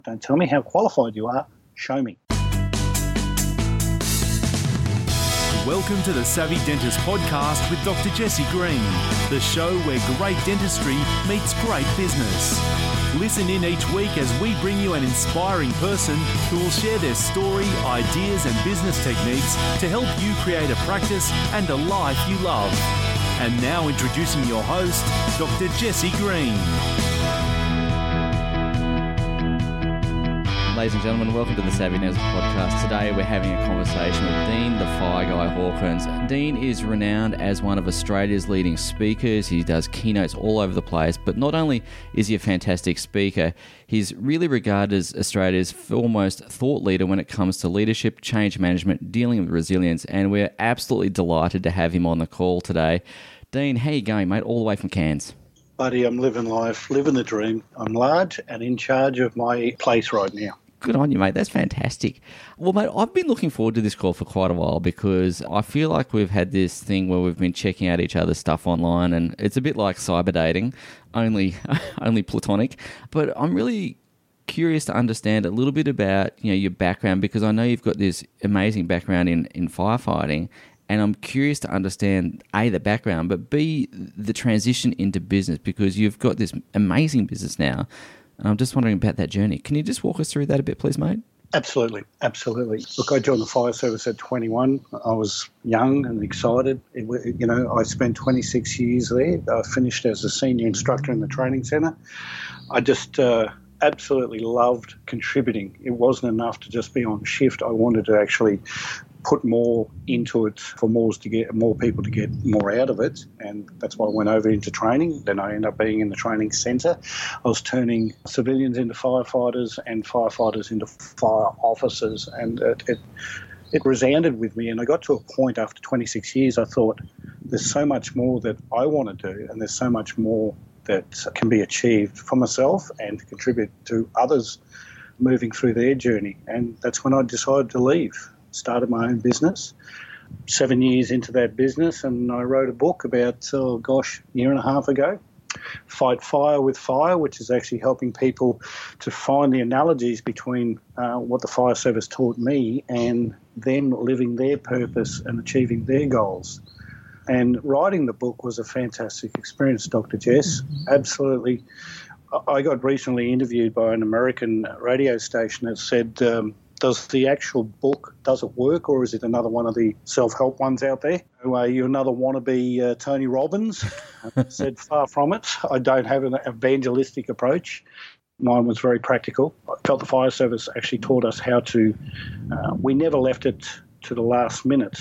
Don't tell me how qualified you are. Show me. Welcome to the Savvy Dentist Podcast with Dr. Jesse Green, the show where great dentistry meets great business. Listen in each week as we bring you an inspiring person who will share their story, ideas and business techniques to help you create a practice and a life you love. And now introducing your host, Dr. Jesse Green. Ladies and gentlemen, welcome to the Savvy Dentist Podcast. Today we're having a conversation with Dean the Fire Guy Hawkins. Dean is renowned as one of Australia's leading speakers. He does keynotes all over the place, but not only is he a fantastic speaker, he's really regarded as Australia's foremost thought leader when it comes to leadership, change management, dealing with resilience, and we're absolutely delighted to have him on the call today. Dean, how you going, mate? All the way from Cairns. Buddy, I'm living life, living the dream. I'm large and in charge of my place right now. Good on you, mate. That's fantastic. Well, mate, I've been looking forward to this call for quite a while because I feel like we've had this thing where we've been checking out each other's stuff online, and it's a bit like cyber dating, only platonic. But I'm really curious to understand a little bit about your background, because I know you've got this amazing background in firefighting, and I'm curious to understand, A, the background, but B, the transition into business, because you've got this amazing business now. And I'm just wondering about that journey. Can you just walk us through that a bit, please, mate? Absolutely. Look, I joined the fire service at 21. I was young and excited. I spent 26 years there. I finished as a senior instructor in the training centre. I just absolutely loved contributing. It wasn't enough to just be on shift. I wanted to actually put more into it for more people to get more out of it, and that's why I went over into training. Then I ended up being in the training centre. I was turning civilians into firefighters and firefighters into fire officers, and it resounded with me. And I got to a point after 26 years, I thought, there's so much more that I want to do, and there's so much more that can be achieved for myself and to contribute to others moving through their journey. And that's when I decided to leave. Started my own business 7 years into that business, and I wrote a book about, a year and a half ago, Fight Fire with Fire, which is actually helping people to find the analogies between what the fire service taught me and them living their purpose and achieving their goals. And writing the book was a fantastic experience, Dr. Jess. Absolutely. I got recently interviewed by an American radio station that said, does the actual book, does it work, or is it another one of the self-help ones out there? Are you another wannabe Tony Robbins? I said, far from it. I don't have an evangelistic approach. Mine was very practical. I felt the fire service actually taught us how to, we never left it to the last minute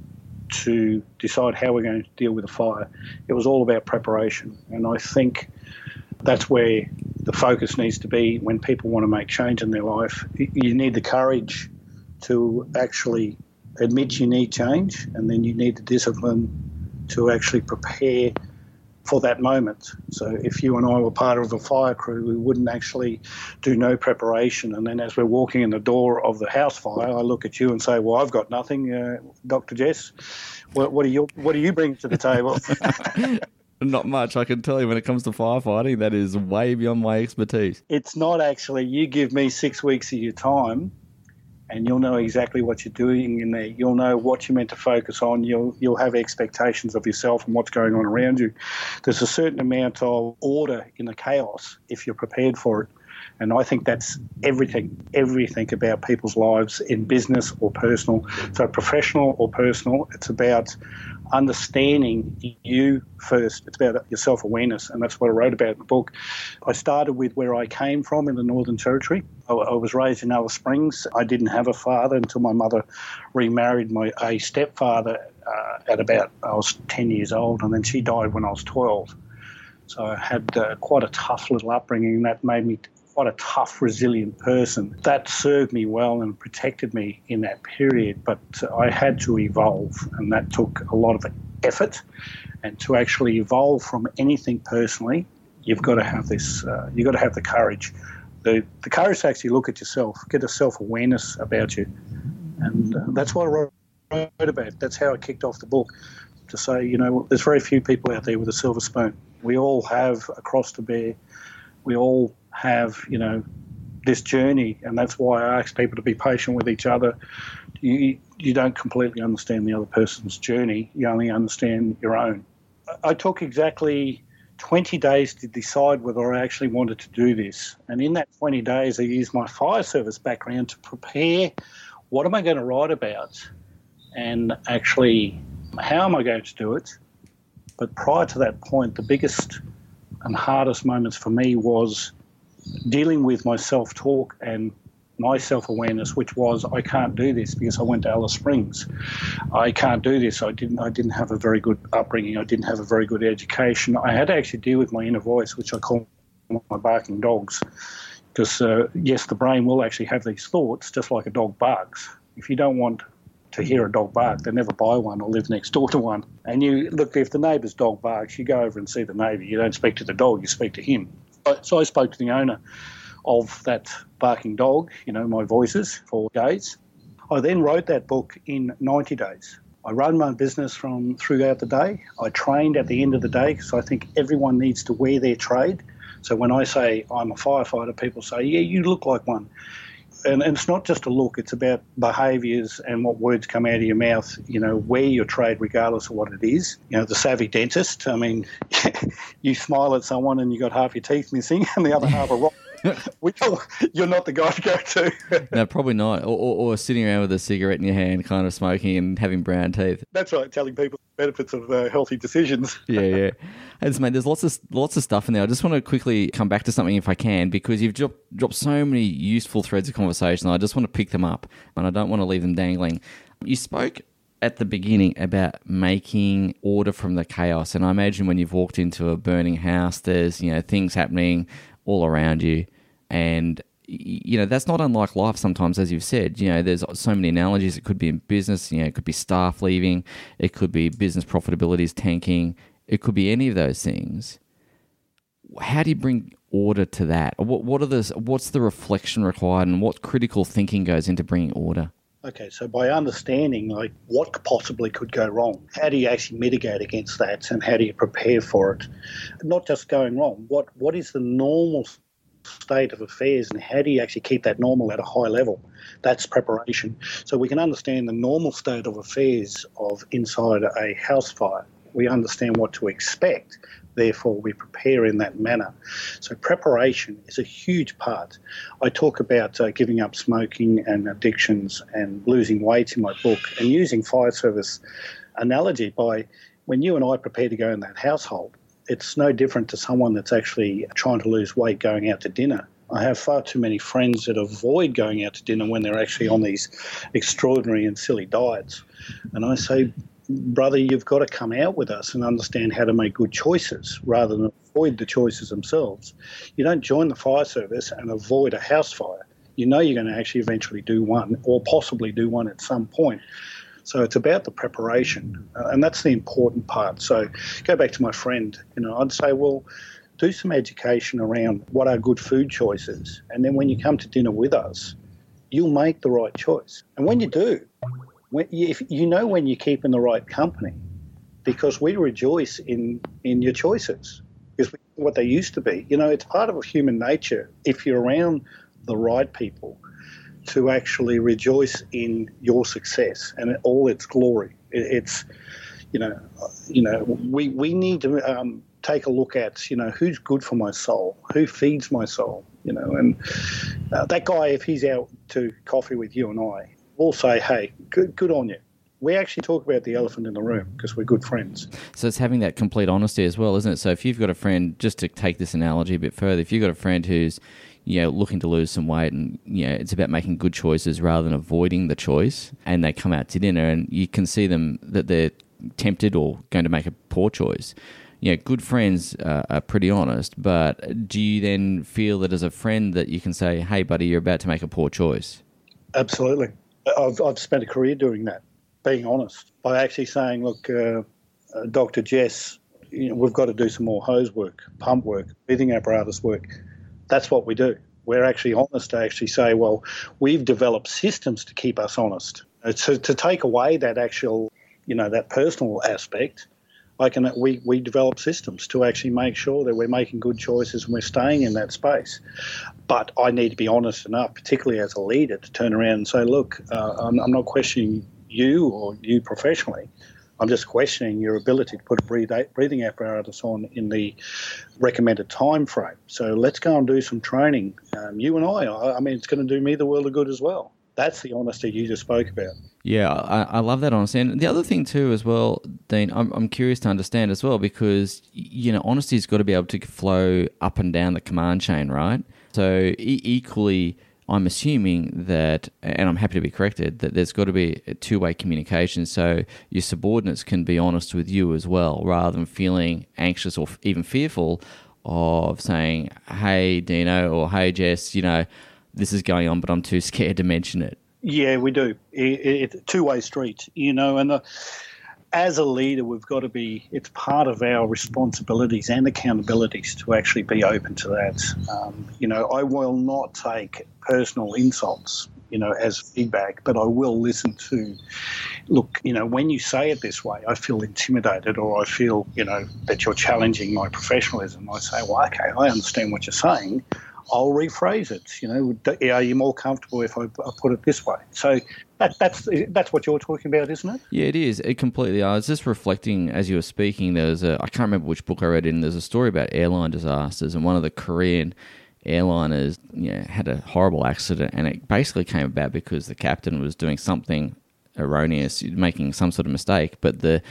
to decide how we're going to deal with a fire. It was all about preparation, and I think that's where the focus needs to be when people want to make change in their life. You need the courage to actually admit you need change, and then you need the discipline to actually prepare for that moment. So if you and I were part of a fire crew, we wouldn't actually do no preparation. And then as we're walking in the door of the house fire, I look at you and say, well, I've got nothing, Dr. Jess. What do you bring to the table? Not much, I can tell you. When it comes to firefighting, that is way beyond my expertise. It's not actually. You give me 6 weeks of your time and you'll know exactly what you're doing in there. You'll know what you're meant to focus on. You'll have expectations of yourself and what's going on around you. There's a certain amount of order in the chaos if you're prepared for it. And I think that's everything about people's lives in business or personal. So professional or personal, it's about understanding you first. It's about your self-awareness, and that's what I wrote about in the book. I started with where I came from in the Northern Territory. I was raised in Alice Springs. I didn't have a father until my mother remarried a stepfather I was 10 years old, and then she died when I was 12. So I had quite a tough little upbringing that made me quite a tough, resilient person. That served me well and protected me in that period, but I had to evolve, and that took a lot of effort. And to actually evolve from anything personally, you've got to have this. You've got to have the courage, the courage to actually look at yourself, get a self-awareness about you, and that's what I wrote about. That's how I kicked off the book, to say, there's very few people out there with a silver spoon. We all have a cross to bear. We all have, this journey, and that's why I ask people to be patient with each other. You don't completely understand the other person's journey. You only understand your own. I took exactly 20 days to decide whether I actually wanted to do this. And in that 20 days, I used my fire service background to prepare what am I going to write about and actually how am I going to do it. But prior to that point, the biggest and hardest moments for me was dealing with my self-talk and my self-awareness, which was I can't do this because I went to Alice Springs. I can't do this. I didn't have a very good upbringing. I didn't have a very good education. I had to actually deal with my inner voice, which I call my barking dogs, because yes, the brain will actually have these thoughts just like a dog barks. If you don't want to hear a dog bark, they never buy one or live next door to one. And you look, if the neighbour's dog barks, you go over and see the neighbour. You don't speak to the dog, you speak to him. So I spoke to the owner of that barking dog, my voices, for days. I then wrote that book in 90 days. I run my business from throughout the day. I trained at the end of the day because I think everyone needs to wear their trade. So when I say I'm a firefighter, people say, yeah, you look like one. And it's not just a look, it's about behaviours and what words come out of your mouth, wear your trade regardless of what it is. The savvy dentist, I mean, you smile at someone and you got half your teeth missing and the other half are rotten. You're not the guy to go to. No, probably not. Or sitting around with a cigarette in your hand, kind of smoking and having brown teeth. That's right, telling people the benefits of healthy decisions. Yeah. And mate, there's lots of stuff in there. I just want to quickly come back to something if I can, because you've dropped so many useful threads of conversation. I just want to pick them up, and I don't want to leave them dangling. You spoke at the beginning about making order from the chaos, and I imagine when you've walked into a burning house, there's things happening all around you, and that's not unlike life sometimes, as you've said. There's so many analogies. It could be in business, it could be staff leaving, it could be business profitability tanking, it could be any of those things. How do you bring order to that? What's the reflection required, and what critical thinking goes into bringing order? Okay, so by understanding what possibly could go wrong, how do you actually mitigate against that, and how do you prepare for it? Not just going wrong, what is the normal state of affairs, and how do you actually keep that normal at a high level? That's preparation. So we can understand the normal state of affairs of inside a house fire. We understand what to expect. Therefore, we prepare in that manner. So preparation is a huge part. I talk about giving up smoking and addictions and losing weight in my book, and using fire service analogy by when you and I prepare to go in that household, it's no different to someone that's actually trying to lose weight going out to dinner. I have far too many friends that avoid going out to dinner when they're actually on these extraordinary and silly diets. And I say, brother, you've got to come out with us and understand how to make good choices rather than avoid the choices themselves. You don't join the fire service and avoid a house fire. You're going to actually eventually do one, or possibly do one at some point. So it's about the preparation, and that's the important part. So go back to my friend, I'd say, well, do some education around what are good food choices, and then when you come to dinner with us, you'll make the right choice. And when you do, when you're keeping the right company, because we rejoice in your choices, because what they used to be. It's part of human nature, if you're around the right people, to actually rejoice in your success and all its glory. It's, we need to take a look at, who's good for my soul, who feeds my soul, and that guy, if he's out to coffee with you and I, we'll say, hey, good on you. We actually talk about the elephant in the room because we're good friends. So it's having that complete honesty as well, isn't it? So if you've got a friend, just to take this analogy a bit further, if you've got a friend who's looking to lose some weight, and it's about making good choices rather than avoiding the choice, and they come out to dinner and you can see them that they're tempted or going to make a poor choice. Good friends are pretty honest, but do you then feel that as a friend that you can say, hey buddy, you're about to make a poor choice? Absolutely. I've spent a career doing that, being honest, by actually saying, look, Dr. Jess, we've got to do some more hose work, pump work, breathing apparatus work. That's what we do. We're actually honest to actually say, well, we've developed systems to keep us honest. To take away that actual, that personal aspect, we develop systems to actually make sure that we're making good choices and we're staying in that space. But I need to be honest enough, particularly as a leader, to turn around and say, look, I'm not questioning you or you professionally. I'm just questioning your ability to put a breathing apparatus on in the recommended time frame. So let's go and do some training. You and I mean, it's going to do me the world of good as well. That's the honesty you just spoke about. Yeah, I love that honesty. And the other thing too as well, Dean, I'm curious to understand as well, because, honesty's got to be able to flow up and down the command chain, right? So equally, I'm assuming that, and I'm happy to be corrected, that there's got to be a two-way communication so your subordinates can be honest with you as well, rather than feeling anxious or even fearful of saying, hey, Dino, or hey, Jess, this is going on, but I'm too scared to mention it. Yeah, we do. It's a two-way street, and as a leader, we've got to be, it's part of our responsibilities and accountabilities to actually be open to that. I will not take personal insults, as feedback, but I will listen to, look, when you say it this way, I feel intimidated, or I feel, that you're challenging my professionalism. I say, well, okay, I understand what you're saying. I'll rephrase it. Are you more comfortable if I put it this way? So that's what you're talking about, isn't it? Yeah, it is. It completely. I was just reflecting as you were speaking. I can't remember which book I read in. There's a story about airline disasters, and one of the Korean airliners had a horrible accident, and it basically came about because the captain was doing something erroneous, making some sort of mistake. But the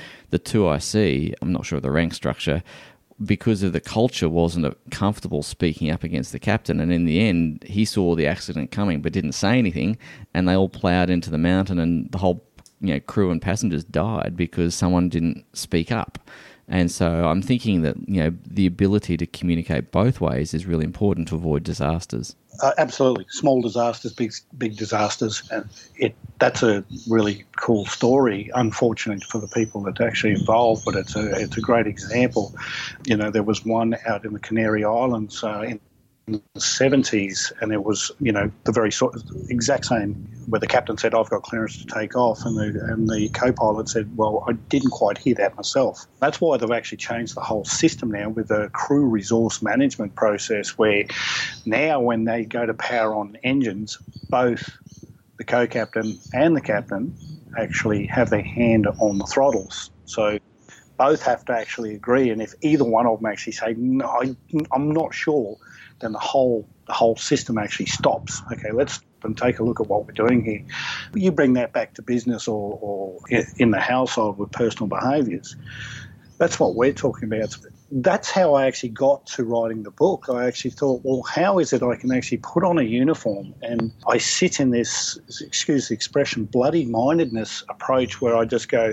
2IC, I'm not sure of the rank structure, because of the culture, wasn't comfortable speaking up against the captain. And in the end, he saw the accident coming but didn't say anything, and they all ploughed into the mountain, and the whole crew and passengers died because someone didn't speak up. And so I'm thinking that the ability to communicate both ways is really important to avoid disasters. Absolutely. Small disasters, big disasters. And that's a really cool story, unfortunately for the people that are actually involved, but it's a great example. There was one out in the Canary Islands in the 70s, and it was, the very exact same, where the captain said, I've got clearance to take off, and the co-pilot said, well, I didn't quite hear that myself. That's why they've actually changed the whole system now with the crew resource management process, where now when they go to power on engines, both the co-captain and the captain actually have their hand on the throttles. So both have to actually agree, and if either one of them actually say, no, I'm not sure, then the whole system actually stops. Okay, let's take a look at what we're doing here. You bring that back to business or in the household with personal behaviours. That's what we're talking about. That's how I actually got to writing the book. I actually thought, well, how is it I can actually put on a uniform and I sit in this, excuse the expression, bloody-mindedness approach where I just go,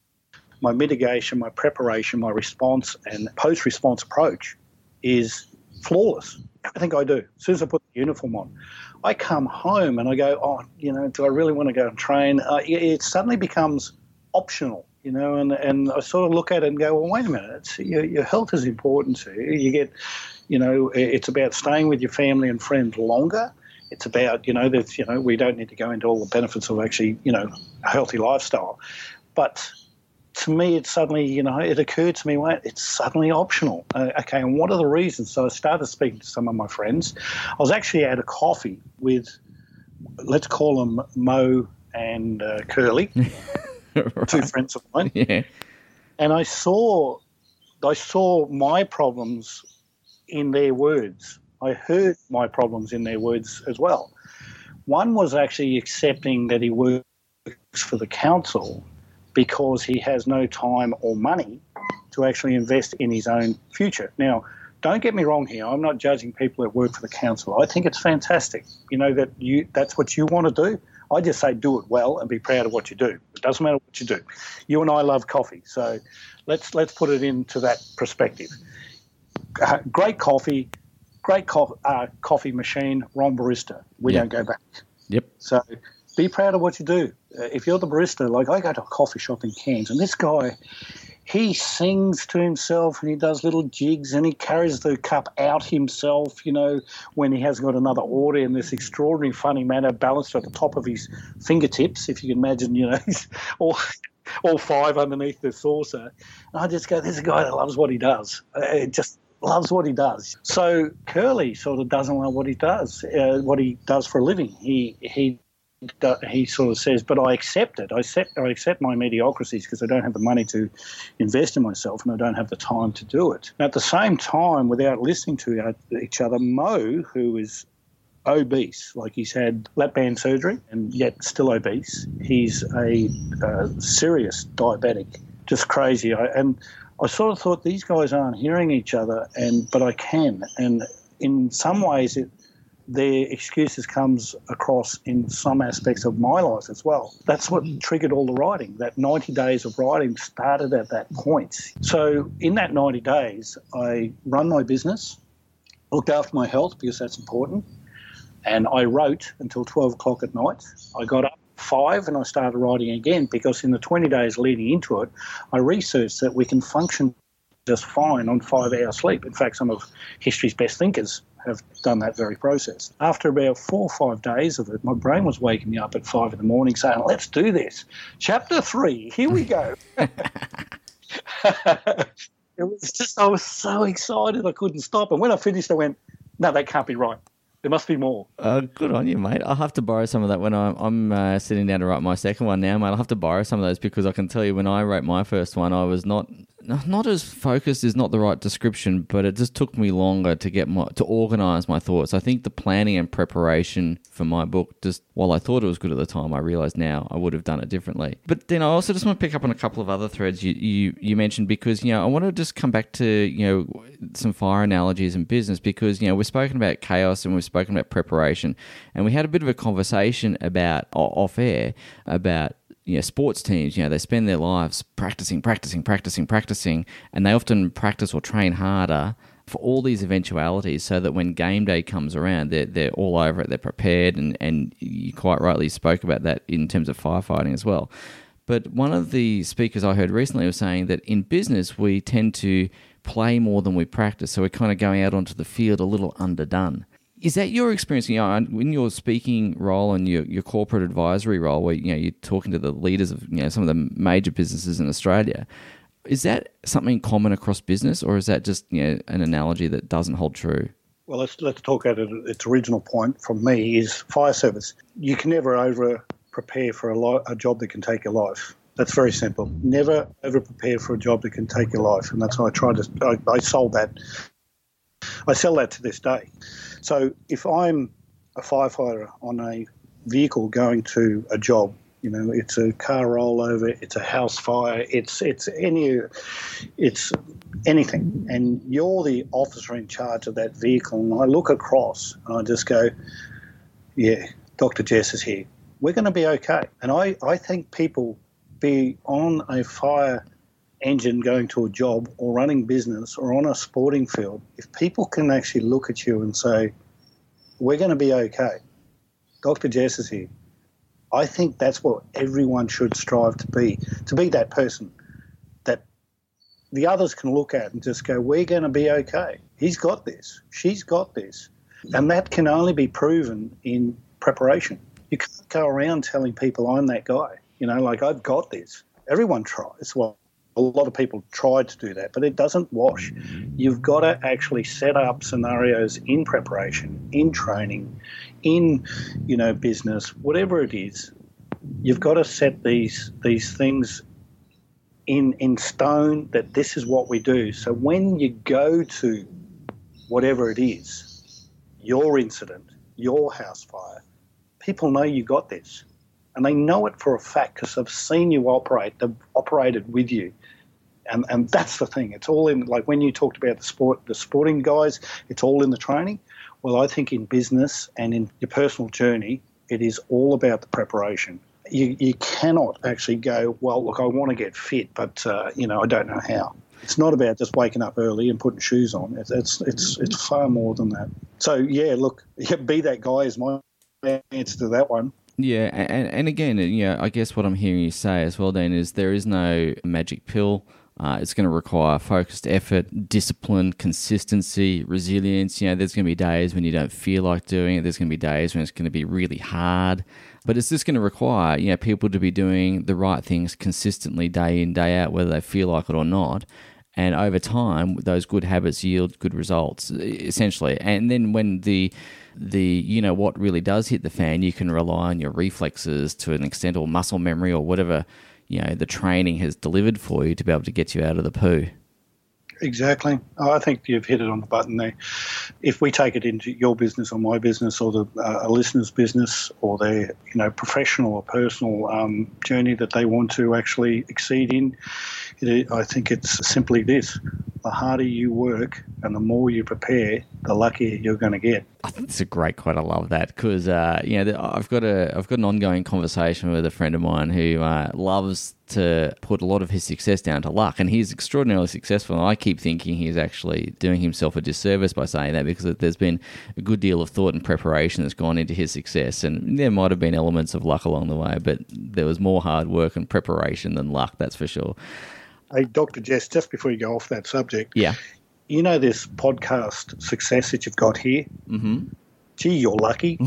my mitigation, my preparation, my response and post-response approach is flawless. Everything I do, as soon as I put the uniform on, I come home and I go, do I really want to go and train? It suddenly becomes optional, and I sort of look at it and go, well, wait a minute, your health is important to you. You get, it's about staying with your family and friends longer. It's about, that, we don't need to go into all the benefits of actually, a healthy lifestyle. But to me, it suddenly, it occurred to me, wait, it's suddenly optional. Okay, and what are the reasons? So I started speaking to some of my friends. I was actually at a coffee with, let's call them Mo and Curly, right. Two friends of mine. Yeah. And I saw my problems in their words. I heard my problems in their words as well. One was actually accepting that he works for the council because he has no time or money to actually invest in his own future. Now, don't get me wrong here. I'm not judging people that work for the council. I think it's fantastic, that's what you want to do. I just say do it well and be proud of what you do. It doesn't matter what you do. You and I love coffee, so let's put it into that perspective. Great coffee, coffee machine, wrong barista. We don't go back. Yep. So be proud of what you do. If you're the barista, like I go to a coffee shop in Cairns, and this guy, he sings to himself and he does little jigs and he carries the cup out himself, when he hasn't got another order in this extraordinary funny manner balanced at the top of his fingertips, if you can imagine, or all 5 underneath the saucer. And I just go, there's a guy that loves what he does. Just loves what he does. So Curly sort of doesn't love what he does for a living. He sort of says, but I accept it. I accept my mediocrities because I don't have the money to invest in myself and I don't have the time to do it. And at the same time, without listening to each other, Mo, who is obese, like he's had lap band surgery and yet still obese, he's a serious diabetic, just crazy. I sort of thought these guys aren't hearing each other, but I can. And in some ways, their excuses comes across in some aspects of my life as well. That's what triggered all the writing. That 90 days of writing started at that point. So in that 90 days, I run my business, looked after my health because that's important, and I wrote until 12 o'clock at night. I got up 5 and I started writing again because in the 20 days leading into it, I researched that we can function just fine on 5 hours sleep. In fact, some of history's best thinkers have done that very process. After about 4 or 5 days of it, my brain was waking me up at 5 in the morning saying, let's do this. Chapter 3, here we go. It was just, I was so excited I couldn't stop. And when I finished, I went, no, that can't be right. There must be more. Good on you, mate. I'll have to borrow some of that when I'm sitting down to write my second one now, mate. I'll have to borrow some of those because I can tell you when I wrote my first one, I was not as focused is not the right description, but it just took me longer to organise my thoughts. I think the planning and preparation for my book, just while I thought it was good at the time, I realise now I would have done it differently. But then I also just want to pick up on a couple of other threads you mentioned because, I want to just come back to, some fire analogies in business because, we've spoken about chaos and we've spoken about preparation and we had a bit of a conversation about off air about sports teams, they spend their lives practicing, and they often practice or train harder for all these eventualities so that when game day comes around, they're all over it, they're prepared, and you quite rightly spoke about that in terms of firefighting as well. But one of the speakers I heard recently was saying that in business, we tend to play more than we practice, so we're kind of going out onto the field a little underdone. Is that your experience, in your speaking role and your corporate advisory role where, you're talking to the leaders of, some of the major businesses in Australia? Is that something common across business or is that just, an analogy that doesn't hold true? Well, let's talk at its original point from me is fire service. You can never over-prepare for a job that can take your life. That's very simple. Never over-prepare for a job that can take your life. And that's why I sold that. I sell that to this day. So if I'm a firefighter on a vehicle going to a job, it's a car rollover, it's a house fire, it's anything, and you're the officer in charge of that vehicle, and I look across and I just go, yeah, Dr. Jess is here. We're going to be okay. And I think people be on a fire engine going to a job or running business or on a sporting field, if people can actually look at you and say, we're going to be okay, Dr. Jess is here, I think that's what everyone should strive to be that person that the others can look at and just go, we're going to be okay. He's got this. She's got this. And that can only be proven in preparation. You can't go around telling people I'm that guy, I've got this. Everyone tries. Well, a lot of people tried to do that, but it doesn't wash. You've got to actually set up scenarios in preparation, in training, in, business, whatever it is. You've got to set these things in stone that this is what we do. So when you go to whatever it is, your incident, your house fire, people know you got this. And they know it for a fact because they've seen you operate, they've operated with you. And that's the thing. It's all in, like when you talked about the sporting guys, it's all in the training. Well, I think in business and in your personal journey, it is all about the preparation. You cannot actually go, well, look, I want to get fit, but, I don't know how. It's not about just waking up early and putting shoes on. It's far more than that. So, yeah, look, be that guy is my answer to that one. Yeah, and again, I guess what I'm hearing you say as well, Dan, is there is no magic pill It's going to require focused effort, discipline, consistency, resilience. There's going to be days when you don't feel like doing it. There's going to be days when it's going to be really hard. But it's just going to require, people to be doing the right things consistently day in, day out, whether they feel like it or not. And over time, those good habits yield good results, essentially. And then when the what really does hit the fan, you can rely on your reflexes to an extent, or muscle memory, or whatever the training has delivered for you to be able to get you out of the poo. Exactly. I think you've hit it on the button there. If we take it into your business or my business or a listener's business or their professional or personal journey that they want to actually exceed in, I think it's simply this. The harder you work and the more you prepare, the luckier you're going to get. I think it's a great quote. I love that because I've got an ongoing conversation with a friend of mine who loves to put a lot of his success down to luck, and he's extraordinarily successful. And I keep thinking he's actually doing himself a disservice by saying that, because there's been a good deal of thought and preparation that's gone into his success, and there might have been elements of luck along the way, but there was more hard work and preparation than luck, that's for sure. Hey, Dr. Jess, just before you go off that subject, yeah, this podcast success that you've got here? Mm-hmm. Gee, you're lucky.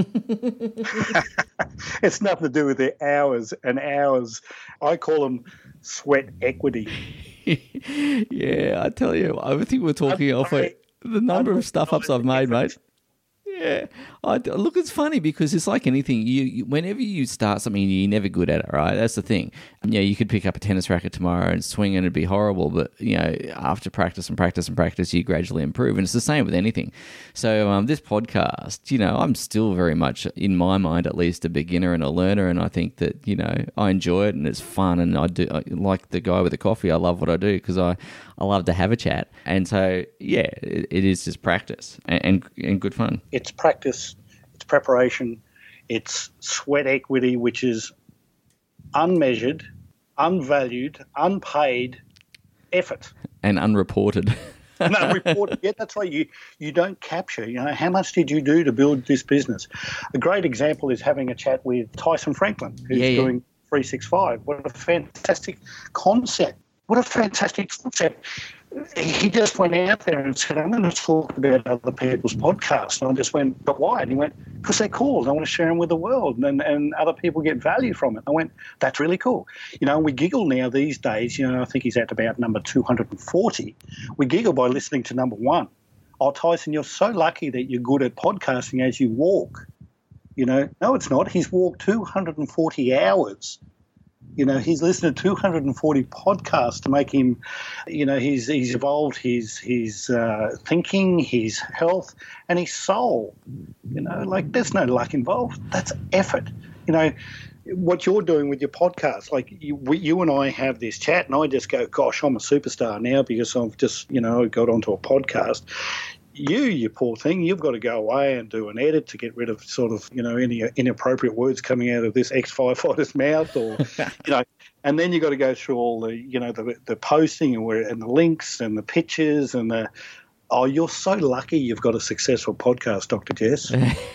It's nothing to do with the hours and hours. I call them sweat equity. Yeah, I tell you, I think we're talking off the number of stuff-ups I've made, mate. Yeah. Look, it's funny because it's like anything. You whenever you start something, you're never good at it, right? That's the thing. You could pick up a tennis racket tomorrow and swing and it'd be horrible, but, after practice and practice and practice, you gradually improve. And it's the same with anything. So this podcast, I'm still very much, in my mind at least, a beginner and a learner. And I think that, I enjoy it and it's fun. And I like the guy with the coffee. I love what I do because I love to have a chat. And so, yeah, it is just practice and good fun. It's practice, it's preparation, it's sweat equity, which is unmeasured, unvalued, unpaid effort. And unreported. Unreported. Yeah, that's right. You don't capture, how much did you do to build this business? A great example is having a chat with Tyson Franklin, who's doing 365. What a fantastic concept. What a fantastic concept. He just went out there and said, I'm going to talk about other people's podcasts. And I just went, but why? And he went, because they're cool. I want to share them with the world and other people get value from it. I went, that's really cool. We giggle now these days. I think he's at about number 240. We giggle by listening to number 1. Oh, Tyson, you're so lucky that you're good at podcasting as you walk. No, it's not. He's walked 240 hours. He's listened to 240 podcasts to make him, he's evolved his thinking, his health, and his soul. There's no luck involved. That's effort. What you're doing with your podcast, like you and I have this chat, and I just go, gosh, I'm a superstar now because I've just, got onto a podcast. You poor thing, you've got to go away and do an edit to get rid of sort of, any inappropriate words coming out of this ex-firefighter's mouth or, and then you've got to go through all the, the posting and the links and the pictures and the, oh, you're so lucky you've got a successful podcast, Dr. Jess.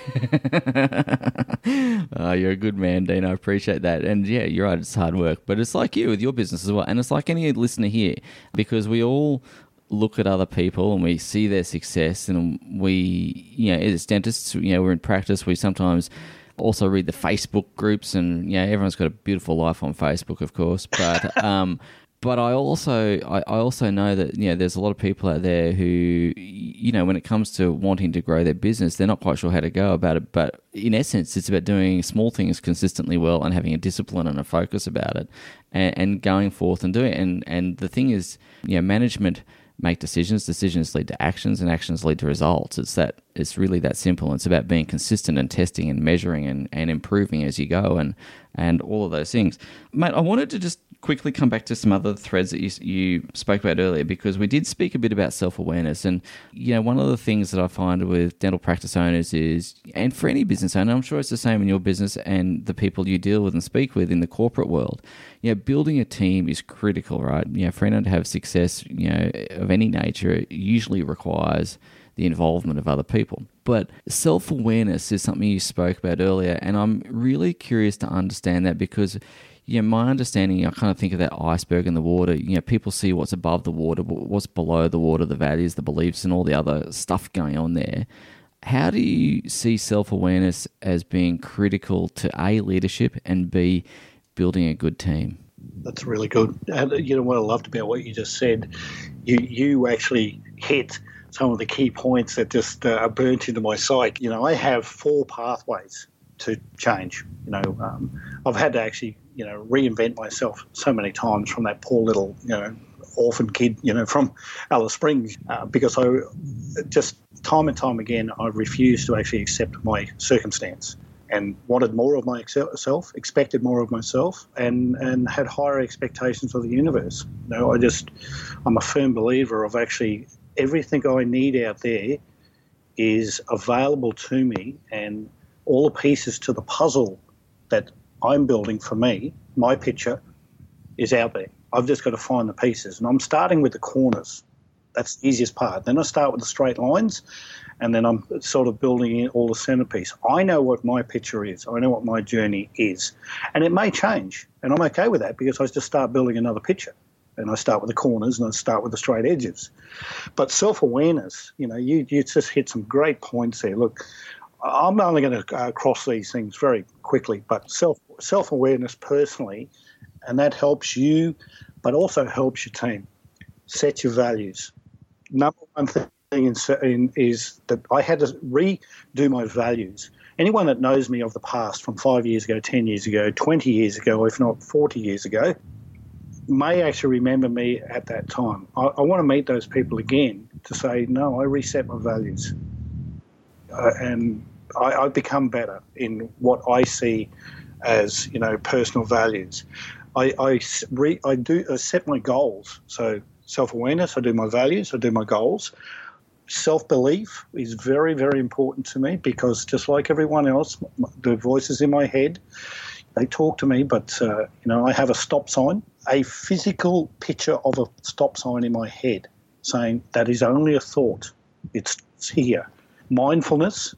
Oh, you're a good man, Dean. I appreciate that. And yeah, you're right, it's hard work, but it's like you with your business as well. And it's like any listener here, because we all look at other people and we see their success, and we, as dentists, we're in practice. We sometimes also read the Facebook groups, and everyone's got a beautiful life on Facebook, of course. But but I also know that there's a lot of people out there who when it comes to wanting to grow their business, they're not quite sure how to go about it. But in essence, it's about doing small things consistently well and having a discipline and a focus about it, and going forth and doing it. And the thing is, management make decisions lead to actions, and actions lead to results. It's really that simple. It's about being consistent and testing and measuring and improving as you go and all of those things. Mate, I wanted to just quickly come back to some other threads that you spoke about earlier, because we did speak a bit about self-awareness. And, one of the things that I find with dental practice owners is, and for any business owner, I'm sure it's the same in your business and the people you deal with and speak with in the corporate world, building a team is critical, right? For anyone to have success, of any nature, it usually requires the involvement of other people. But self-awareness is something you spoke about earlier, and I'm really curious to understand that, because Yeah, my understanding, I kind of think of that iceberg in the water. People see what's above the water, but what's below the water, the values, the beliefs, and all the other stuff going on there. How do you see self-awareness as being critical to A, leadership, and B, building a good team? That's really good. And what I loved about what you just said, you actually hit some of the key points that just are burnt into my psyche. I have 4 pathways to change. I've had to actually, reinvent myself so many times from that poor little, orphan kid, from Alice Springs, because I just time and time again, I refused to actually accept my circumstance and wanted more of myself, expected more of myself, and had higher expectations of the universe. I'm a firm believer of actually everything I need out there is available to me, and all the pieces to the puzzle that I'm building for me, my picture, is out there. I've just got to find the pieces. And I'm starting with the corners. That's the easiest part. Then I start with the straight lines, and then I'm sort of building in all the centerpiece. I know what my picture is. I know what my journey is. And it may change, and I'm okay with that because I just start building another picture. And I start with the corners and I start with the straight edges. But self-awareness, you just hit some great points there. Look, I'm only going to cross these things very quickly, but self-awareness personally, and that helps you, but also helps your team. Set your values. Number one thing is that I had to redo my values. Anyone that knows me of the past from 5 years ago, 10 years ago, 20 years ago, if not 40 years ago, may actually remember me at that time. I want to meet those people again to say, no, I reset my values. And I've become better in what I see as, personal values. I set my goals. So self-awareness, I do my values, I do my goals. Self-belief is very, very important to me because just like everyone else, the voices in my head, they talk to me, but, I have a stop sign, a physical picture of a stop sign in my head saying that is only a thought. It's here. Mindfulness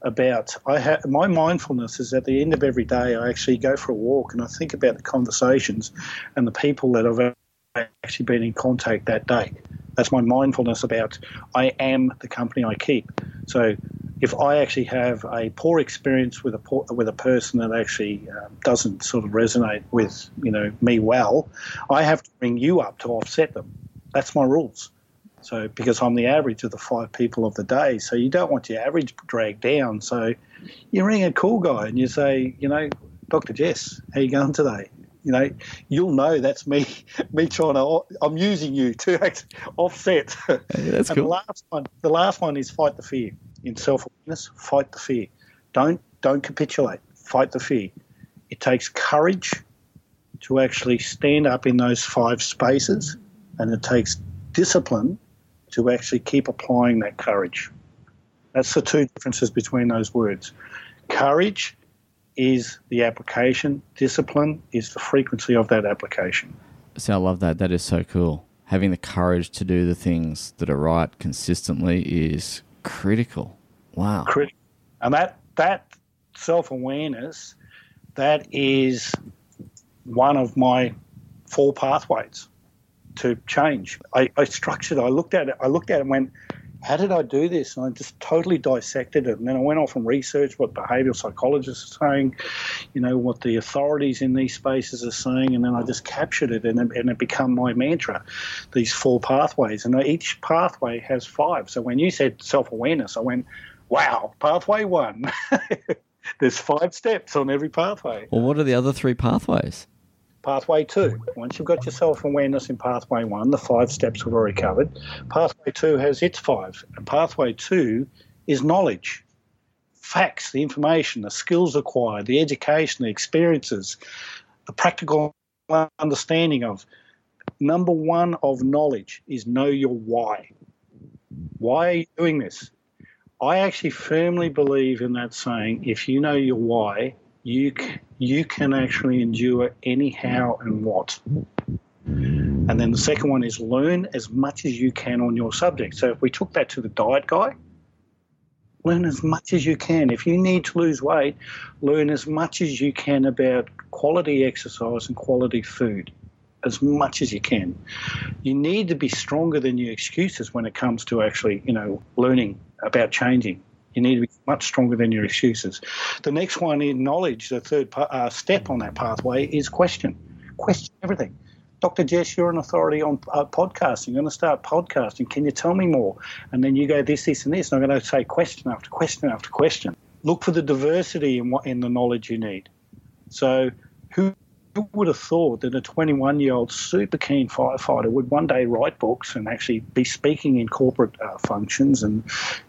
my mindfulness is at the end of every day, I actually go for a walk and I think about the conversations and the people that I've actually been in contact that day. That's my mindfulness about I am the company I keep. So if I actually have a poor experience with a person that actually doesn't sort of resonate with me well, I have to bring you up to offset them. That's my rules. So because I'm the average of the 5 people of the day, so you don't want your average dragged down. So you ring a cool guy and you say, Dr. Jess, how you going today? You'll know that's me trying to. I'm using you to offset. Yeah, that's and cool. The last one is fight the fear. In self-awareness, fight the fear. Don't capitulate. Fight the fear. It takes courage to actually stand up in those 5 spaces, and it takes discipline to actually keep applying that courage. That's the 2 differences between those words. Courage is the application. Discipline is the frequency of that application. So I love that. That is so cool. Having the courage to do the things that are right consistently is critical. Wow. Critical. And that self-awareness, that is one of my 4 pathways to change. I structured it. I looked at it and went, how did I do this? And I just totally dissected it. And then I went off and researched what behavioural psychologists are saying, what the authorities in these spaces are saying, and then I just captured it, and it became my mantra, these 4 pathways. And each pathway has 5. So when you said self-awareness, I went, wow, pathway 1. There's 5 steps on every pathway. Well, what are the other 3 pathways? Pathway 2. Once you've got your self-awareness in pathway 1, the 5 steps we've already covered. Pathway 2 has its 5. And pathway 2 is knowledge, facts, the information, the skills acquired, the education, the experiences, the practical understanding of. Number 1 of knowledge is know your why. Why are you doing this? I actually firmly believe in that saying, if you know your why, you can actually endure any how and what. And then the second one is learn as much as you can on your subject. So if we took that to the diet guy, Learn as much as you can. If you need to lose weight, learn as much as you can about quality exercise and quality food, as much as you can. You need to be stronger than your excuses when it comes to actually, learning about changing. You need to be much stronger than your excuses. The next one in knowledge, the third step on that pathway, is question. Question everything. Dr. Jess, you're an authority on podcasting. You're going to start podcasting. Can you tell me more? And then you go this, and this. And I'm going to say question after question after question. Look for the diversity in the knowledge you need. So who would have thought that a 21-year-old super keen firefighter would one day write books and actually be speaking in corporate functions? And,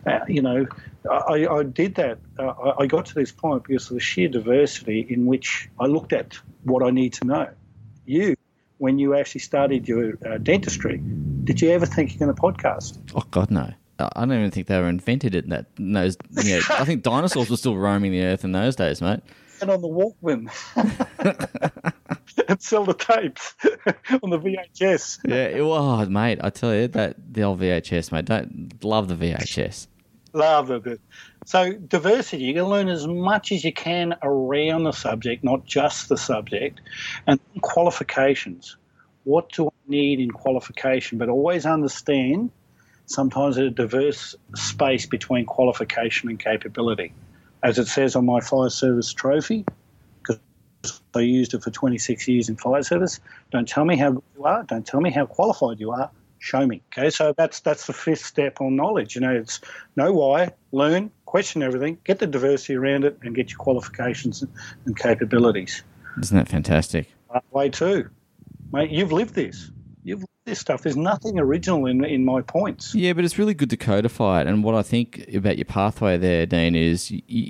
I did that. I got to this point because of the sheer diversity in which I looked at what I need to know. When you actually started your dentistry, did you ever think you're going to podcast? Oh, God, no. I don't even think they were invented in those. I think dinosaurs were still roaming the earth in those days, mate. And on the Walkman. And sell the tapes on the VHS. Yeah, mate, I tell you, the old VHS, mate. Love the VHS. Love it. So diversity, you're going to learn as much as you can around the subject, not just the subject. And qualifications. What do I need in qualification? But always understand sometimes there's a diverse space between qualification and capability. As it says on my fire service trophy, because I used it for 26 years in fire service, don't tell me how good you are, don't tell me how qualified you are, show me. Okay, so that's the fifth step on knowledge. It's know why, learn, question everything, get the diversity around it, and get your qualifications and capabilities. Isn't that fantastic? Way too. Mate, you've lived this. You've lived this stuff. There's nothing original in my points. Yeah, but it's really good to codify it. And what I think about your pathway there, Dean, is,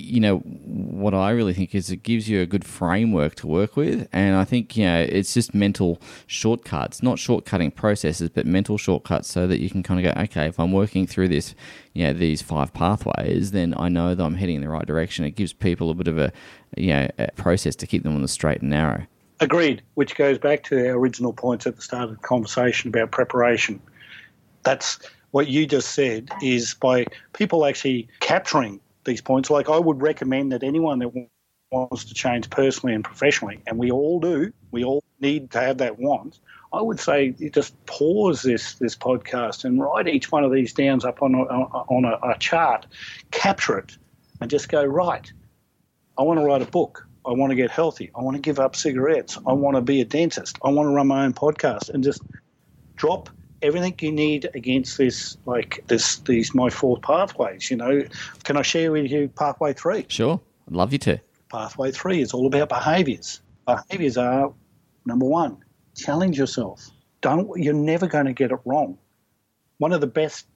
what I really think is it gives you a good framework to work with. And I think, it's just mental shortcuts, not shortcutting processes, but mental shortcuts so that you can kind of go, okay, if I'm working through this, these 5 pathways, then I know that I'm heading in the right direction. It gives people a bit of a process to keep them on the straight and narrow. Agreed, which goes back to our original points at the start of the conversation about preparation. That's what you just said, is by people actually capturing these points. Like, I would recommend that anyone that wants to change personally and professionally, and we all do, we all need to have that want, I would say just pause this podcast and write each one of these down up on a chart, capture it, and just go, right, I want to write a book. I want to get healthy. I want to give up cigarettes. I want to be a dentist. I want to run my own podcast, and just drop everything you need against this, these my 4 pathways. Can I share with you pathway 3? Sure. I'd love you to. Pathway 3 is all about behaviours. Behaviours are, number 1, challenge yourself. You're never going to get it wrong. One of the best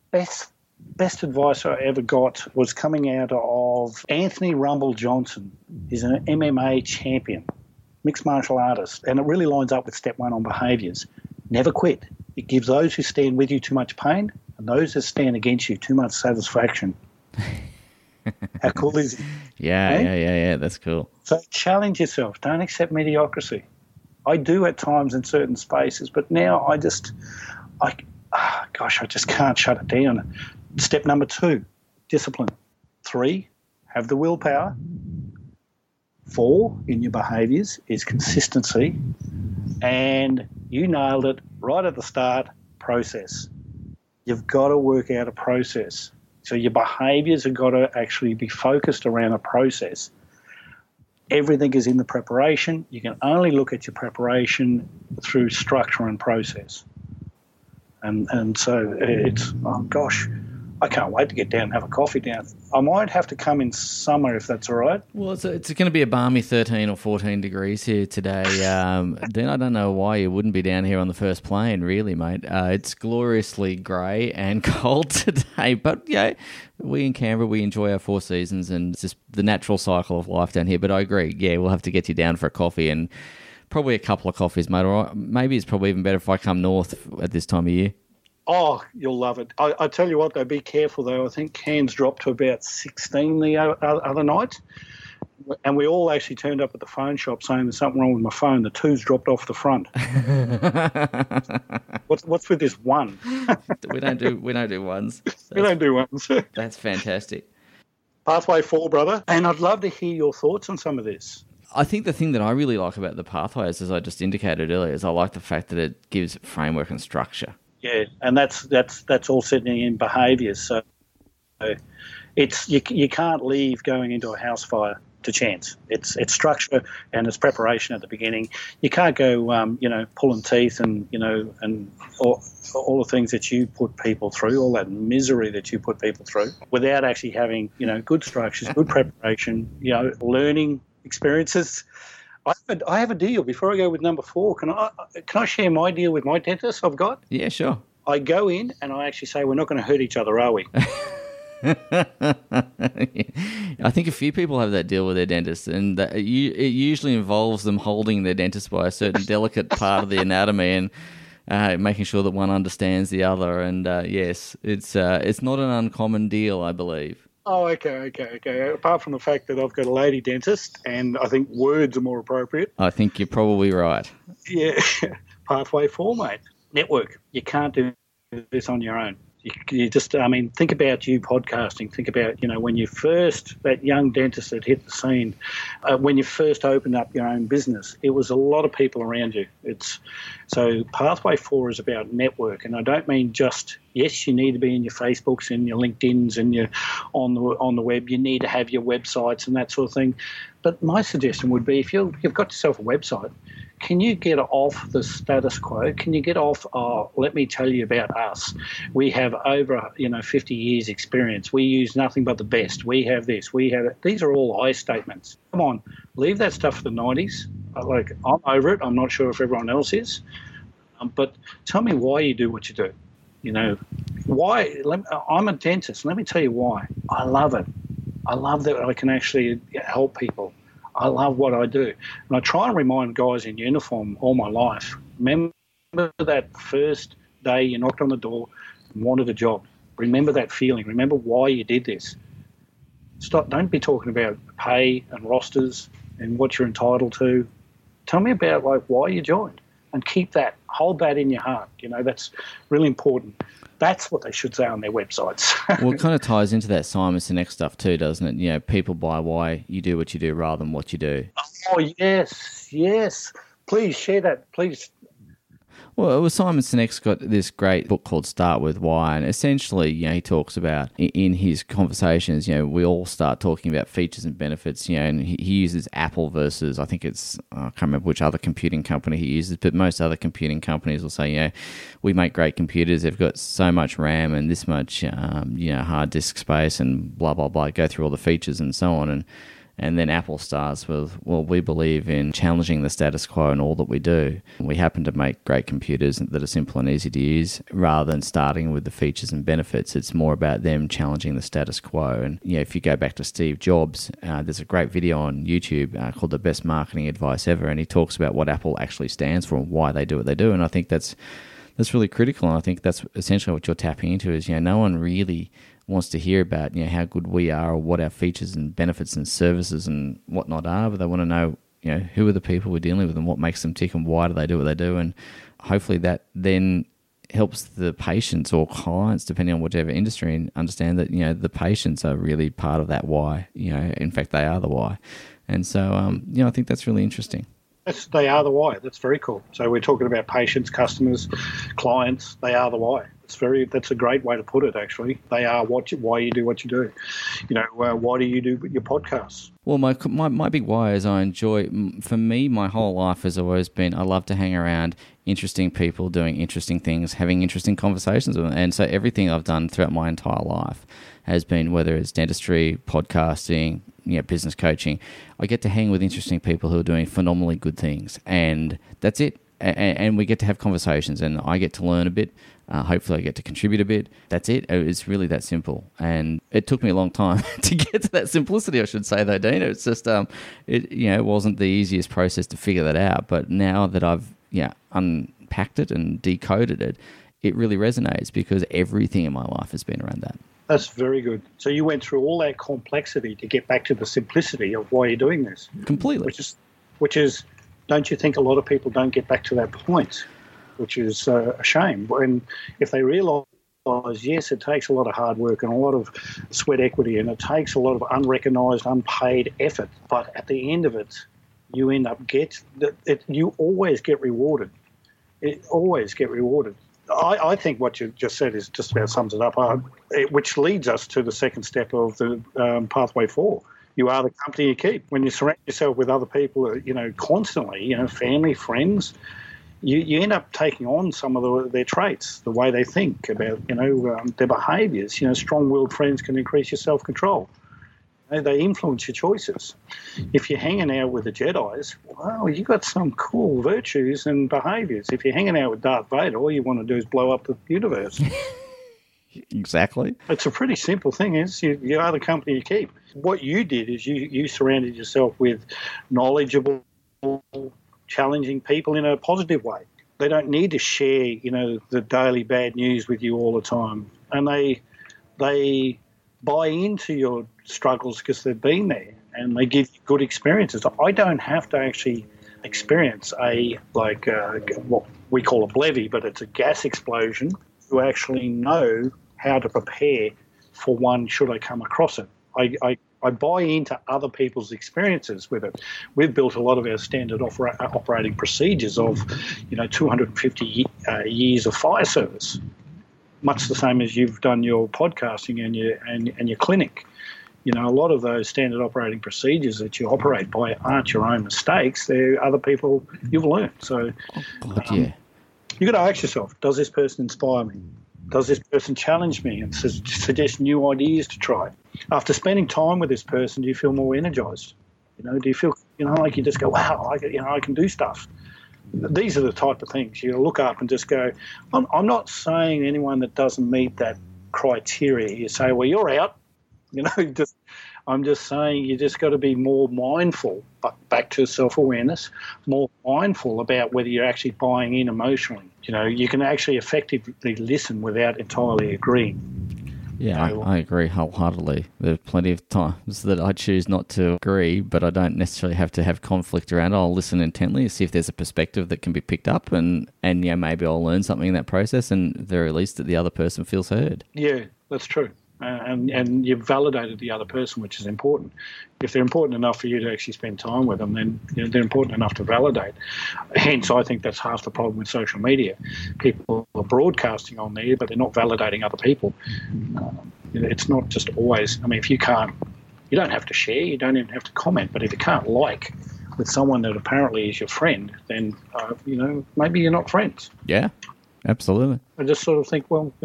advice I ever got was coming out of Anthony Rumble Johnson. He's an MMA champion, mixed martial artist, and it really lines up with step 1 on behaviours. Never quit. It gives those who stand with you too much pain, and those that stand against you too much satisfaction. How cool is it? Yeah, that's cool. So challenge yourself. Don't accept mediocrity. I do at times in certain spaces, but now I just can't shut it down. Step number 2, discipline. 3, have the willpower. 4, in your behaviours, is consistency. And you nailed it right at the start, process. You've got to work out a process. So your behaviours have got to actually be focused around a process. Everything is in the preparation. You can only look at your preparation through structure and process. And so it's, I can't wait to get down and have a coffee down. I might have to come in summer if that's all right. Well, it's going to be a balmy 13 or 14 degrees here today. Then I don't know why you wouldn't be down here on the first plane, really, mate. It's gloriously grey and cold today. But, we in Canberra, we enjoy our 4 seasons, and it's just the natural cycle of life down here. But I agree, we'll have to get you down for a coffee, and probably a couple of coffees, mate. Or maybe it's probably even better if I come north at this time of year. Oh, you'll love it. I tell you what, though, be careful, though. I think Cairns dropped to about 16 the other night. And we all actually turned up at the phone shop saying there's something wrong with my phone. The 2's dropped off the front. What's with this 1? We don't do ones. We don't do ones. That's fantastic. Pathway 4, brother. And I'd love to hear your thoughts on some of this. I think the thing that I really like about the pathways, as I just indicated earlier, is I like the fact that it gives framework and structure. Yeah, and that's all sitting in behaviours. So it's you can't leave going into a house fire to chance. It's structure and it's preparation at the beginning. You can't go pulling teeth and all the things that you put people through, all that misery that you put people through, without actually having good structures, good preparation, learning experiences. I have a deal. Before I go with number 4, can I share my deal with my dentist I've got? Yeah, sure. I go in and I actually say, we're not going to hurt each other, are we? I think a few people have that deal with their dentist, and it usually involves them holding their dentist by a certain delicate part of the anatomy and making sure that one understands the other. And yes, it's not an uncommon deal, I believe. Oh, okay. Apart from the fact that I've got a lady dentist, and I think words are more appropriate. I think you're probably right. Yeah, Pathway 4, mate. Network. You can't do this on your own. You just, think about you podcasting. Think about, when you first, that young dentist that hit the scene, when you first opened up your own business, it was a lot of people around you. So Pathway 4 is about network. And I don't mean just, yes, you need to be in your Facebooks and your LinkedIns and your on the web. You need to have your websites and that sort of thing. But my suggestion would be, if you've got yourself a website, can you get off the status quo? Can you get off, let me tell you about us. We have over 50 years experience. We use nothing but the best. We have this. We have it. These are all I statements. Come on, leave that stuff for the 90s. I'm over it. I'm not sure if everyone else is. But tell me why you do what you do. Why? I'm a dentist. Let me tell you why. I love it. I love that I can actually help people. I love what I do. And I try and remind guys in uniform all my life, remember that first day you knocked on the door and wanted a job. Remember that feeling. Remember why you did this. Don't be talking about pay and rosters and what you're entitled to. Tell me about why you joined, and hold that in your heart. That's really important. That's what they should say on their websites. Well, it kind of ties into that Simon Sinek stuff too, doesn't it? People buy why you do what you do rather than what you do. Oh, yes. Please share that, please. Well, Simon Sinek's got this great book called Start With Why, and essentially, he talks about, in his conversations, we all start talking about features and benefits, and he uses Apple versus, I think I can't remember which other computing company he uses, but most other computing companies will say, we make great computers, they've got so much RAM and this much, hard disk space and blah, blah, blah, go through all the features and so on, and then Apple starts with, well, we believe in challenging the status quo in all that we do. We happen to make great computers that are simple and easy to use. Rather than starting with the features and benefits, it's more about them challenging the status quo. And if you go back to Steve Jobs, there's a great video on YouTube called The Best Marketing Advice Ever, and he talks about what Apple actually stands for and why they do what they do. And I think that's really critical, and I think that's essentially what you're tapping into is, no one really wants to hear about how good we are or what our features and benefits and services and whatnot are, but they want to know who are the people we're dealing with and what makes them tick and why do they do what they do, and hopefully that then helps the patients or clients, depending on whatever industry, and understand that the patients are really part of that why. In fact, they are the why, and so I think that's really interesting. They are the why. That's very cool. So we're talking about patients, customers, clients. They are the why. That's a great way to put it, actually. They are why you do what you do. Why do you do your podcasts? Well, my big why is I enjoy, for me, my whole life has always been, I love to hang around interesting people doing interesting things, having interesting conversations with them. And so everything I've done throughout my entire life has been, whether it's dentistry, podcasting, business coaching, I get to hang with interesting people who are doing phenomenally good things. And that's it. And we get to have conversations and I get to learn a bit. Hopefully I get to contribute a bit. That's it. It's really that simple. And it took me a long time to get to that simplicity, I should say, though, Dean. It's just, it wasn't the easiest process to figure that out. But now that I've unpacked it and decoded it, it really resonates because everything in my life has been around that. That's very good. So you went through all that complexity to get back to the simplicity of why you're doing this. Completely. Which is, don't you think a lot of people don't get back to that point, which is a shame. When if they realise yes, it takes a lot of hard work and a lot of sweat equity, and it takes a lot of unrecognised, unpaid effort. But at the end of it, you end up you always get rewarded. It always get rewarded. I think what you just said is just about sums it up, which leads us to the second step of the Pathway 4. You are the company you keep. When you surround yourself with other people, constantly, family, friends, you end up taking on some of their traits, the way they think about, their behaviours. Strong-willed friends can increase your self-control. They influence your choices. If you're hanging out with the Jedis, well, you've got some cool virtues and behaviours. If you're hanging out with Darth Vader, all you want to do is blow up the universe. Exactly. It's a pretty simple thing. Is you are the company you keep. What you did is you surrounded yourself with knowledgeable, challenging people in a positive way. They don't need to share, the daily bad news with you all the time. And they buy into your struggles because they've been there, and they give you good experiences. I don't have to actually experience what we call a BLEVE, but it's a gas explosion, to actually know how to prepare for one should I come across it. I buy into other people's experiences with it. We've built a lot of our standard operating procedures of, 250 years of fire service, much the same as you've done your podcasting and your clinic. A lot of those standard operating procedures that you operate by aren't your own mistakes. They're other people you've learned. So you've got to ask yourself, does this person inspire me? Does this person challenge me and suggest new ideas to try? After spending time with this person, do you feel more energized? Do you feel, like you just go, wow, I can do stuff? These are the type of things you look up and just go, I'm not saying anyone that doesn't meet that criteria, you say, well, you're out. I'm just saying you just got to be more mindful, but back to self-awareness, more mindful about whether you're actually buying in emotionally. You can actually effectively listen without entirely agreeing. Yeah, I agree wholeheartedly. There's plenty of times that I choose not to agree, but I don't necessarily have to have conflict around it. I'll listen intently to see if there's a perspective that can be picked up, and maybe I'll learn something in that process, and at the very least that the other person feels heard. Yeah, that's true. And you've validated the other person, which is important. If they're important enough for you to actually spend time with them, then they're important enough to validate. Hence, I think that's half the problem with social media. People are broadcasting on there, but they're not validating other people. It's not just always, if you can't, you don't have to share, you don't even have to comment, but if you can't with someone that apparently is your friend, then, maybe you're not friends. Yeah, absolutely. I just sort of think,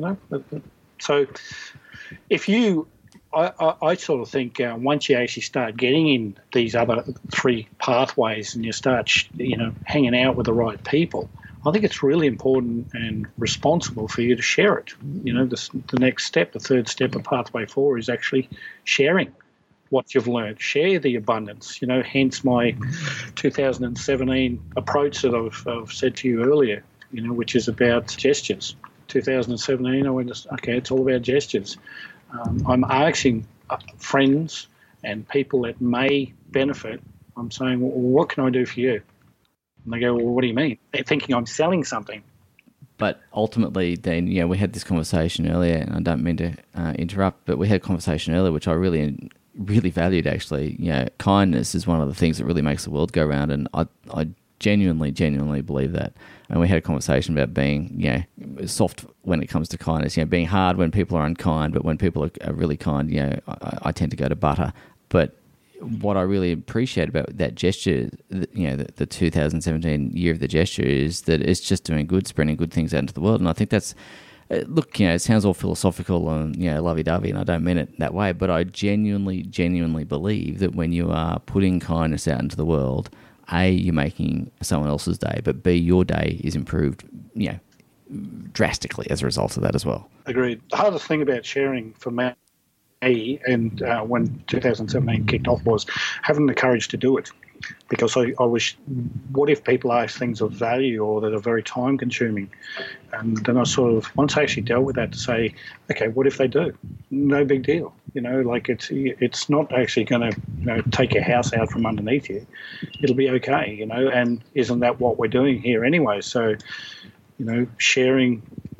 so... I sort of think once you actually start getting in these other three pathways and you start, hanging out with the right people, I think it's really important and responsible for you to share it. The next step, the third step of Pathway 4 is actually sharing what you've learned. Share the abundance, hence my 2017 approach that I've said to you earlier, which is about gestures. 2017, I went, okay, it's all about gestures. I'm asking friends and people that may benefit, I'm saying, well, what can I do for you? And they go, well, what do you mean? They're thinking I'm selling something. But ultimately, then, we had this conversation earlier, and I don't mean to interrupt, but we had a conversation earlier, which I really, really valued, actually. Kindness is one of the things that really makes the world go round, and I genuinely believe that. And we had a conversation about being, soft when it comes to kindness, being hard when people are unkind, but when people are really kind, I tend to go to butter. But what I really appreciate about that gesture, the 2017 year of the gesture, is that it's just doing good, spreading good things out into the world. And I think that's, look, it sounds all philosophical and, lovey-dovey, and I don't mean it that way, but I genuinely believe that when you are putting kindness out into the world, A, you're making someone else's day, but B, your day is improved, drastically as a result of that as well. Agreed. The hardest thing about sharing for me, and when 2017 kicked off, was having the courage to do it. Because I was, what if people ask things of value or that are very time consuming? And then I sort of, once I actually dealt with that, to say, okay, what if they do? No big deal. It's not actually going to, take your house out from underneath you. It'll be okay, and isn't that what we're doing here anyway? So, sharing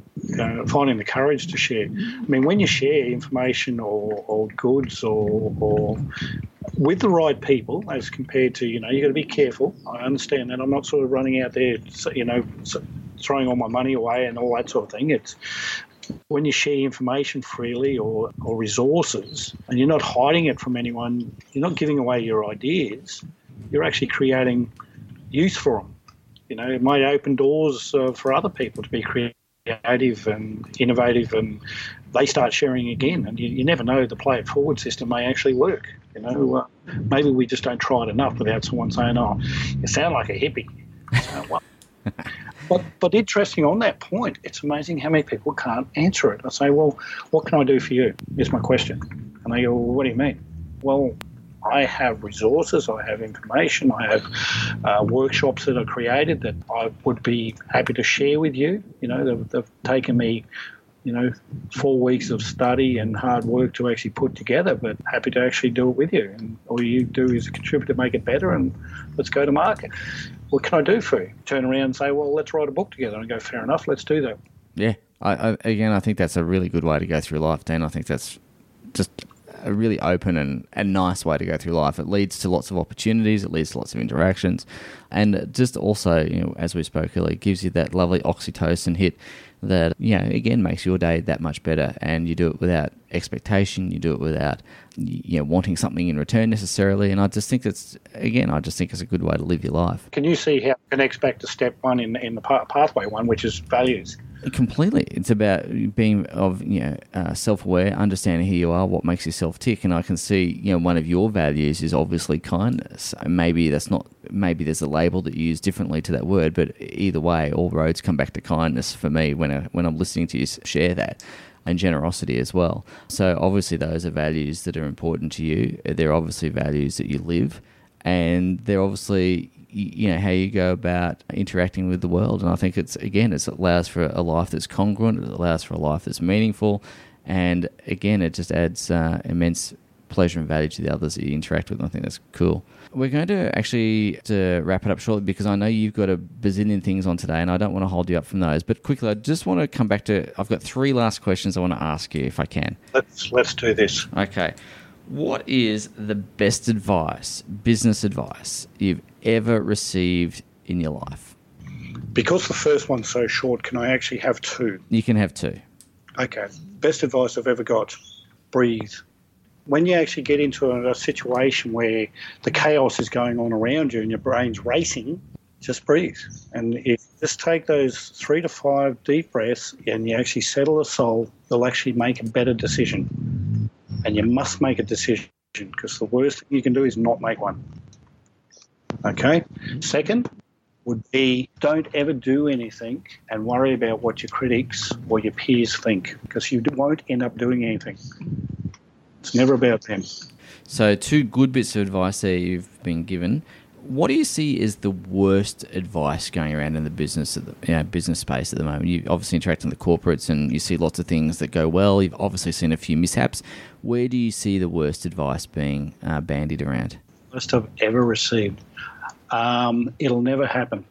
finding the courage to share. I mean, when you share information or goods or with the right people, as compared to, you've got to be careful. I understand that. I'm not sort of running out there, throwing all my money away and all that sort of thing. It's when you share information freely or resources, and you're not hiding it from anyone, you're not giving away your ideas, you're actually creating use for them. It might open doors for other people to be creative and innovative, and they start sharing again. And you never know, the play it forward system may actually work. Maybe we just don't try it enough without someone saying, "Oh, you sound like a hippie." So, well, but interesting on that point, it's amazing how many people can't answer it. I say, "Well, what can I do for you?" Is my question. And they go, "Well, what do you mean?" Well, I have resources, I have information, I have workshops that are created that I would be happy to share with you. They've taken me, 4 weeks of study and hard work to actually put together, but happy to actually do it with you. And all you do is contribute to make it better, and let's go to market. What can I do for you? Turn around and say, well, let's write a book together. And I go, fair enough, let's do that. Yeah. I think that's a really good way to go through life, Dan. I think that's just a really open and nice way to go through life. It leads to lots of opportunities. It leads to lots of interactions. And just also, as we spoke earlier, gives you that lovely oxytocin hit that, again, makes your day that much better. And you do it without expectation. You do it without, wanting something in return necessarily. And I just think it's a good way to live your life. Can you see how it connects back to step one in the pathway one, which is values? Completely. It's about being self-aware, understanding who you are, what makes yourself tick. And I can see, one of your values is obviously kindness. Maybe there's a label that you use differently to that word, but either way, all roads come back to kindness for me when I'm listening to you share that, and generosity as well. So obviously those are values that are important to you. They're obviously values that you live, and they're obviously how you go about interacting with the world. And I think it allows for a life that's congruent, it allows for a life that's meaningful, and again, it just adds immense pleasure and value to the others that you interact with. And I think that's cool. We're going to wrap it up shortly, because I know you've got a bazillion things on today and I don't want to hold you up from those. But quickly, I just want to come back to, I've got 3 last questions I want to ask you, if I can. Let's do this. Okay. What is the best business advice you've ever received in your life? Because the first one's so short, can I actually have 2? You can have 2. Okay. Best advice I've ever got: breathe. When you actually get into a situation where the chaos is going on around you and your brain's racing, just breathe. And if you just take those 3 to 5 deep breaths and you actually settle the soul, you'll actually make a better decision. And you must make a decision, because the worst thing you can do is not make one. Okay? Second would be, don't ever do anything and worry about what your critics or your peers think, because you won't end up doing anything. It's never about them. So 2 good bits of advice there you've been given. What do you see as the worst advice going around in the business business space at the moment? You obviously interact with the corporates and you see lots of things that go well. You've obviously seen a few mishaps. Where do you see the worst advice being bandied around? Worst I've ever received. It'll never happen.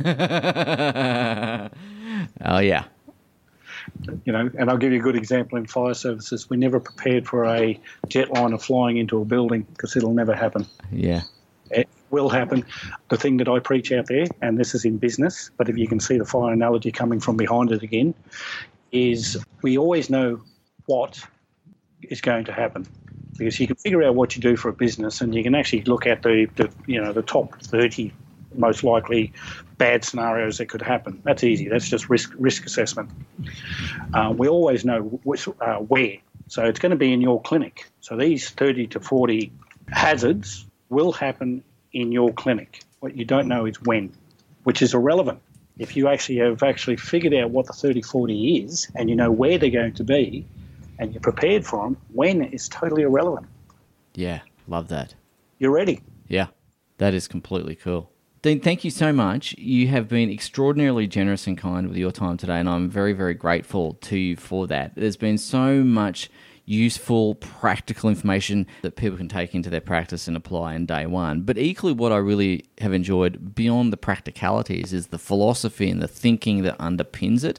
Oh, yeah. And I'll give you a good example in fire services. We never prepared for a jetliner flying into a building, because it'll never happen. Yeah. It will happen. The thing that I preach out there, and this is in business, but if you can see the fire analogy coming from behind it again, is we always know what is going to happen, because you can figure out what you do for a business, and you can actually look at the top 30 most likely bad scenarios that could happen. That's easy. That's just risk assessment. We always know where. So it's going to be in your clinic. So these 30 to 40 hazards will happen in your clinic. What you don't know is when, which is irrelevant. If you actually have figured out what the 30, 40 is, and you know where they're going to be, and you're prepared for them, when is totally irrelevant. Yeah, love that. You're ready. Yeah, that is completely cool. Dean, thank you so much. You have been extraordinarily generous and kind with your time today, and I'm very, very grateful to you for that. There's been so much useful, practical information that people can take into their practice and apply in day one. But equally, what I really have enjoyed beyond the practicalities is the philosophy and the thinking that underpins it.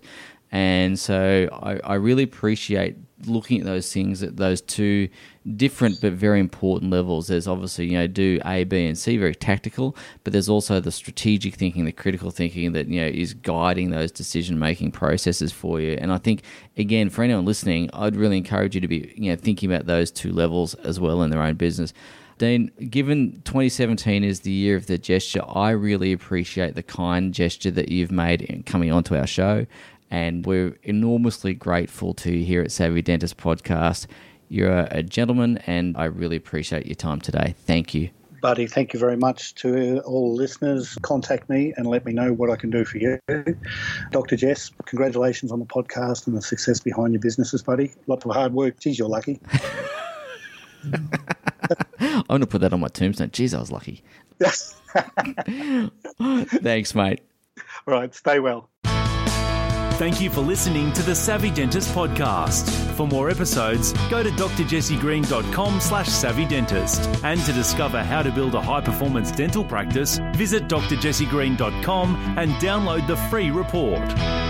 And so I really appreciate looking at those things at those two different but very important levels. There's obviously, do A, B, and C, very tactical, but there's also the strategic thinking, the critical thinking that, is guiding those decision-making processes for you. And I think, again, for anyone listening, I'd really encourage you to be, thinking about those two levels as well in their own business. Dean, given 2017 is the year of the gesture, I really appreciate the kind gesture that you've made in coming onto our show. And we're enormously grateful to you here at Savvy Dentist Podcast. You're a gentleman, and I really appreciate your time today. Thank you. Buddy, thank you very much to all listeners. Contact me and let me know what I can do for you. Dr. Jess, congratulations on the podcast and the success behind your businesses, buddy. Lots of hard work. Geez, you're lucky. I'm going to put that on my tombstone. Geez, I was lucky. Thanks, mate. All right, stay well. Thank you for listening to the Savvy Dentist Podcast. For more episodes, go to drjessiegreen.com/savvydentist. And to discover how to build a high-performance dental practice, visit drjessiegreen.com and download the free report.